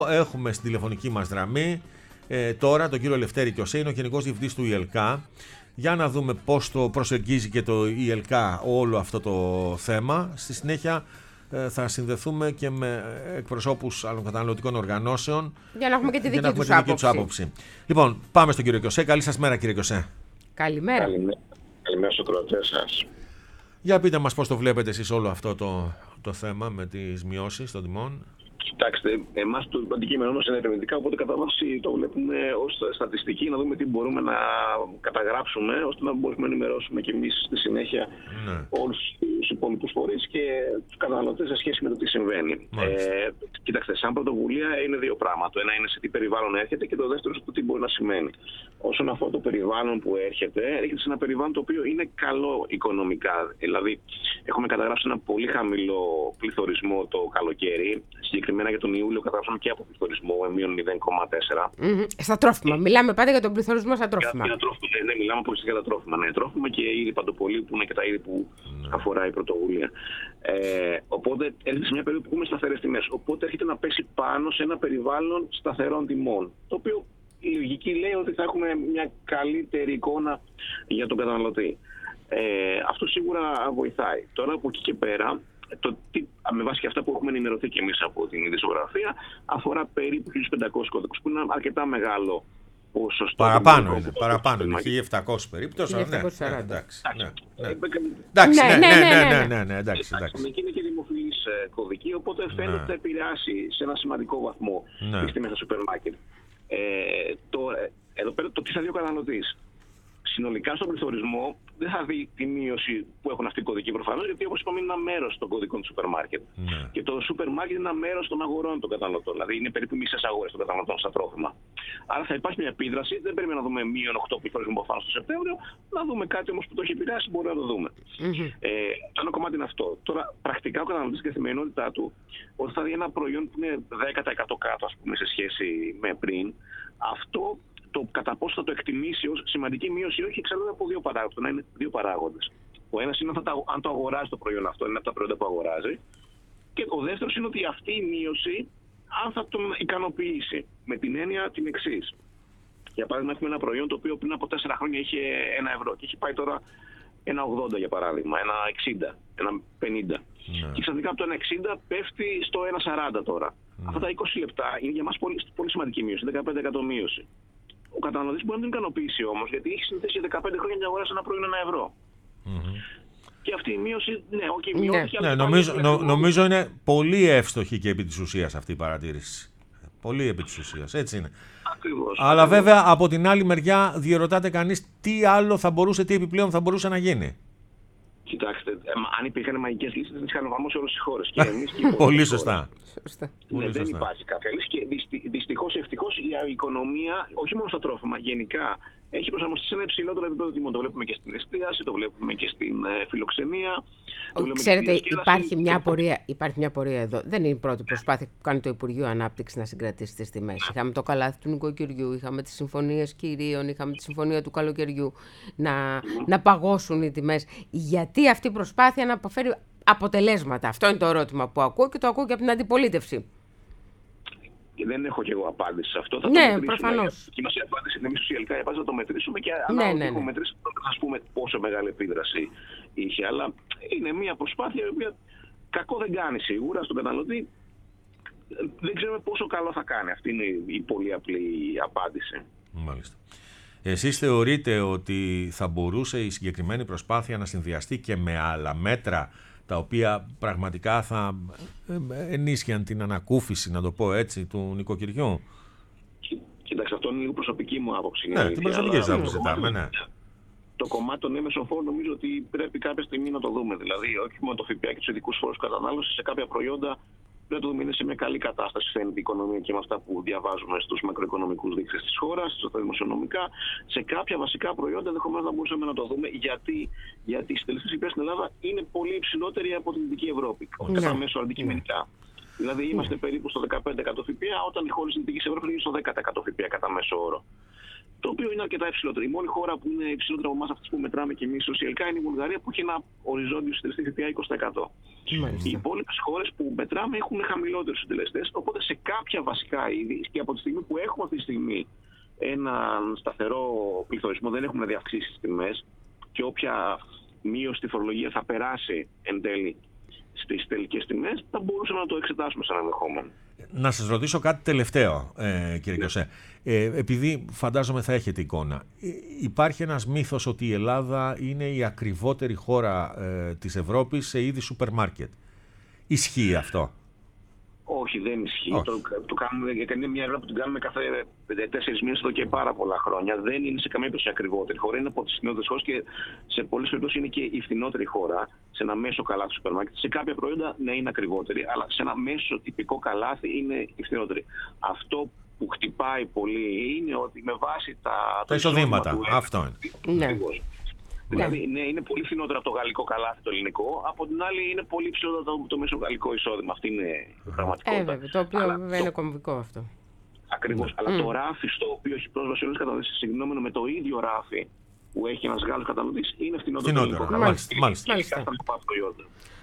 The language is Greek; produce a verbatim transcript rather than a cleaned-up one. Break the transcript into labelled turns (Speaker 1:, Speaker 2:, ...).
Speaker 1: Έχουμε στην τηλεφωνική μας γραμμή ε, τώρα τον κύριο Λευτέρη Κιωσέ, είναι ο Γενικός Διευθυντής του ΙΕΛΚΑ. Για να δούμε πώς το προσεγγίζει και το ΙΕΛΚΑ όλο αυτό το θέμα. Στη συνέχεια ε, θα συνδεθούμε και με εκπροσώπους άλλων καταναλωτικών οργανώσεων
Speaker 2: για να έχουμε και τη δική,
Speaker 1: για να
Speaker 2: τους,
Speaker 1: έχουμε τη δική
Speaker 2: άποψη.
Speaker 1: τους άποψη. Λοιπόν, πάμε στον κύριο Κιωσέ. Καλή σας μέρα, κύριε Κιωσέ.
Speaker 2: Καλημέρα.
Speaker 3: Καλημέρα, Καλημέρα στους ακροατές σας.
Speaker 1: Για πείτε μας πώς το βλέπετε εσείς όλο αυτό το, το θέμα με τις μειώσεις των τιμών.
Speaker 3: Κοιτάξτε, εμάς το αντικείμενο μας είναι ερευνητικά, οπότε κατά βάση το βλέπουμε ως στατιστική, να δούμε τι μπορούμε να καταγράψουμε, ώστε να μπορούμε να ενημερώσουμε και εμείς στη συνέχεια ναι. όλους τους υπόλοιπους φορείς και τους καταναλωτές σε σχέση με το τι συμβαίνει. Ε, κοιτάξτε, σαν πρωτοβουλία είναι δύο πράγματα. Το ένα είναι σε τι περιβάλλον έρχεται και το δεύτερο στο τι μπορεί να σημαίνει. Όσον αφορά το περιβάλλον που έρχεται, έρχεται σε ένα περιβάλλον το οποίο είναι καλό οικονομικά. Δηλαδή, έχουμε καταγράψει ένα πολύ χαμηλό πληθωρισμό το καλοκαίρι. Συγκεκριμένα για τον Ιούλιο καταγράψαμε και από πληθωρισμό μείον μηδέν κόμμα τέσσερα.
Speaker 2: Mm-hmm. Στα τρόφιμα. Μιλάμε πάντα για τον πληθωρισμό στα τρόφιμα.
Speaker 3: Για, για τρόφιμα. Ναι, ναι, μιλάμε πολύ για τα τρόφιμα. Ναι, τρόφιμα και είδη παντοπολίου που είναι και τα είδη που mm. αφορά η πρωτοβουλία. Ε, οπότε έρχεται σε μια περίοδο που έχουμε σταθερές τιμές. Οπότε έρχεται να πέσει πάνω σε ένα περιβάλλον σταθερών τιμών. Το οποίο η λογική λέει ότι θα έχουμε μια καλύτερη εικόνα για τον καταναλωτή. Ε, αυτό σίγουρα βοηθάει. Τώρα από εκεί και πέρα, το τι, με βάση και αυτά που έχουμε ενημερωθεί και εμείς από την ειδησιογραφία, αφορά περίπου χίλιους πεντακόσιους κώδικους, που είναι ένα αρκετά μεγάλο ποσοστό.
Speaker 1: Παραπάνω είναι, παραπάνω είναι, χίλια επτακόσιοι περίπου.
Speaker 2: χίλια επτακόσια σαράντα.
Speaker 1: Εντάξει, ναι, ναι, εντάξει.
Speaker 3: Εκεί είναι και δημοφιλής κωδική, οπότε φαίνεται ότι θα επηρεάσει σε ένα σημαντικό βαθμό τις τιμές στα σούπερ μάρκετ. Εδώ πέρα το τι θα δει ο καταναλωτής. Συνολικά στον πληθωρισμό δεν θα δει τη μείωση που έχουν αυτοί οι κωδικοί προφανώς, γιατί όπως είπαμε είναι ένα μέρος των κωδικών του σούπερ μάρκετ. Ναι. Και το σούπερ μάρκετ είναι ένα μέρος των αγορών των καταναλωτών. Δηλαδή είναι περίπου μισές αγορές των καταναλωτών στα τρόφιμα. Άρα θα υπάρχει μια επίδραση. Δεν πρέπει να δούμε μείον οκτώ πληθωρισμό που φάνηκε στο Σεπτέμβριο. Να δούμε κάτι όμως που το έχει επηρεάσει, μπορεί να το δούμε. Mm-hmm. Ε, το ένα κομμάτι είναι αυτό. Τώρα, πρακτικά ο καταναλωτής στην καθημερινότητά του, όταν θα δει ένα προϊόν που είναι δέκα τοις εκατό κάτω, ας πούμε, σε σχέση με πριν, αυτό. Το κατά πόσο θα το εκτιμήσει ως σημαντική μείωση ή όχι εξαρτάται από δύο παράγοντες. Να είναι δύο παράγοντες. Ο ένας είναι αν το αγοράζει το προϊόν αυτό, είναι από τα προϊόντα που αγοράζει. Και ο δεύτερος είναι ότι αυτή η μείωση, αν θα τον ικανοποιήσει. Με την έννοια την εξής. Για παράδειγμα, έχουμε ένα προϊόν το οποίο πριν από τέσσερα χρόνια είχε ένα ευρώ και έχει πάει τώρα ένα ογδόντα για παράδειγμα, ένα εξήντα, ένα πενήντα. Yeah. Και ξαφνικά από το ένα εξήντα πέφτει στο ένα σαράντα τώρα. Yeah. Αυτά τα είκοσι λεπτά είναι για μας πολύ, πολύ σημαντική μείωση, δεκαπέντε τοις εκατό μείωση. Ο καταναλωτής μπορεί να την ικανοποιήσει όμως, γιατί έχει συνηθίσει για δεκαπέντε χρόνια να αγοράσει ένα προϊόν ένα ευρώ. Mm-hmm. Και αυτή η μείωση, ναι, όχι, okay, μειώθηκε.
Speaker 1: Ναι, ναι, νομίζω, νο, νομίζω είναι πολύ εύστοχη και επί της ουσίας αυτή η παρατήρηση. Πολύ επί της ουσίας, έτσι είναι.
Speaker 3: Ακριβώς.
Speaker 1: Αλλά ακριβώς. Βέβαια από την άλλη μεριά διερωτάται κανείς τι άλλο θα μπορούσε, τι επιπλέον θα μπορούσε να γίνει.
Speaker 3: Κοιτάξτε, ε, αν υπήρχαν μαγικές λύσεις, δεν τις είχαν εφαρμόσει όλες τις χώρες.
Speaker 1: Πολύ σωστά.
Speaker 3: Ναι, Πολύ δεν σωστά. Υπάρχει κάποια λύση και δυστυχώς, ευτυχώς η οικονομία, όχι μόνο στα τρόφιμα, γενικά έχει προσαρμοστεί σε ένα υψηλότερο επίπεδο τιμών. Το βλέπουμε και στην εστίαση, το βλέπουμε και στην ε, φιλοξενία.
Speaker 2: Ο, ξέρετε, υπάρχει μια, πορεία, υπάρχει μια πορεία εδώ. Δεν είναι η πρώτη προσπάθεια που κάνει το Υπουργείο Ανάπτυξης να συγκρατήσει τις τιμές. Είχαμε το καλάθι του νοικοκυριού, είχαμε τις συμφωνίες κυρίων, είχαμε τη συμφωνία του καλοκαιριού να, mm. να παγώσουν οι τιμές. Γιατί αυτή η προσπάθεια να αποφέρει αποτελέσματα. Αυτό είναι το ερώτημα που ακούω και το ακούω και από την αντιπολίτευση.
Speaker 3: Και δεν έχω και εγώ απάντηση σε αυτό. Θα
Speaker 2: ναι,
Speaker 3: το
Speaker 2: προφανώς.
Speaker 3: Και μας η απάντηση είναι εμείς τους ΙΕΛΚΑ, θα το μετρήσουμε και
Speaker 2: ναι,
Speaker 3: ανάλογα
Speaker 2: ναι,
Speaker 3: ναι,
Speaker 2: ναι.
Speaker 3: μετρήσει, θα πούμε πόσο μεγάλη επίδραση είχε. Αλλά είναι μια προσπάθεια η οποία κακό δεν κάνει σίγουρα στον καταναλωτή. Δεν ξέρουμε πόσο καλό θα κάνει. Αυτή είναι η πολύ απλή απάντηση.
Speaker 1: Μάλιστα. Εσείς θεωρείτε ότι θα μπορούσε η συγκεκριμένη προσπάθεια να συνδυαστεί και με άλλα μέτρα τα οποία πραγματικά θα ενίσχυαν την ανακούφιση, να το πω έτσι, του νοικοκυριού?
Speaker 3: Κοίταξε, αυτό είναι λίγο προσωπική μου άποψη.
Speaker 1: Ναι, την προσωπική σου άποψη ζητάμε, ναι.
Speaker 3: Το κομμάτι των έμεσων φόρων νομίζω ότι πρέπει κάποια στιγμή να το δούμε. Δηλαδή, όχι μόνο το ΦΠΑ και τους ειδικούς φόρους κατανάλωσης, σε κάποια προϊόντα πρέπει να το δούμε, είναι σε μια καλή κατάσταση φαίνεται η οικονομία και με αυτά που διαβάζουμε στους μακροοικονομικούς δείκτες της χώρας, στα δημοσιονομικά. Σε κάποια βασικά προϊόντα ενδεχομένως θα μπορούσαμε να το δούμε, γιατί, γιατί οι συντελεστές ΦΠΑ στην Ελλάδα είναι πολύ υψηλότεροι από την Δυτική Ευρώπη. Όχι κατά μέσο αντικειμενικά. Δηλαδή είμαστε περίπου στο δεκαπέντε τοις εκατό ΦΠΑ, όταν οι χώρες της Δυτικής Ευρώπης είναι στο δέκα τοις εκατό ΦΠΑ κατά μέσο όρο. το οποίο είναι αρκετά υψηλότερο. Η μόνη χώρα που είναι υψηλότερη από εμάς, αυτή που μετράμε και εμείς ως η ΕΛΚΑ, είναι η Βουλγαρία, που έχει ένα οριζόντιο συντελεστή ΦΠΑ είκοσι τοις εκατό.
Speaker 2: Μάλιστα.
Speaker 3: Οι υπόλοιπες χώρες που μετράμε έχουν χαμηλότερους συντελεστές, οπότε σε κάποια βασικά είδη, και από τη στιγμή που έχουμε αυτή τη στιγμή έναν σταθερό πληθωρισμό, δεν έχουμε δει αυξήσεις στις τιμές, και όποια μείωση στη φορολογία θα περάσει εν τέλει στις τελικές τιμές, θα μπορούσαμε να το εξετάσουμε σαν ενδεχόμενο.
Speaker 1: Να σας ρωτήσω κάτι τελευταίο, ε, κύριε Κιωσέ. Ε, επειδή φαντάζομαι θα έχετε εικόνα. Ε, υπάρχει ένας μύθος ότι η Ελλάδα είναι η ακριβότερη χώρα ε, της Ευρώπης σε είδη σούπερ μάρκετ. Ισχύει αυτό?
Speaker 3: Όχι, δεν ισχύει.
Speaker 1: Όχι.
Speaker 3: Το, το κάνουμε, είναι μια έρευνα που την κάνουμε κάθε τέσσερις μήνες εδώ και πάρα πολλά χρόνια. Δεν είναι σε καμία περίπτωση ακριβότερη χώρα. Είναι από τις φθηνότερες χώρες και σε πολλές περιπτώσεις είναι και η φθηνότερη χώρα. Σε ένα μέσο καλάθι σούπερ μάρκετ. Σε κάποια προϊόντα ναι, είναι ακριβότερη, αλλά σε ένα μέσο τυπικό καλάθι είναι η φθηνότερη. Αυτό που χτυπάει πολύ είναι ότι με βάση τα,
Speaker 1: τα εισοδήματα. Αυτό είναι.
Speaker 2: Ναι.
Speaker 3: Δηλαδή ναι, είναι πολύ φθηνότερο από το γαλλικό καλάθι το ελληνικό, από την άλλη είναι πολύ ψηλότερο το, το μέσο γαλλικό εισόδημα. Αυτή είναι η πραγματικότητα.
Speaker 2: Ε, βέβαια, το οποίο αλλά βέβαια το... είναι κομβικό αυτό.
Speaker 3: Ακριβώς. Mm. Αλλά το ράφι στο οποίο έχει πρόσβαση όλες τις καταναλωτές, συγκρινόμενο με το ίδιο ράφι που έχει ένας Γάλλος καταναλωτής, είναι φθηνότερο το ελληνικό καλάθι.
Speaker 2: Μάλιστα. Μάλιστα.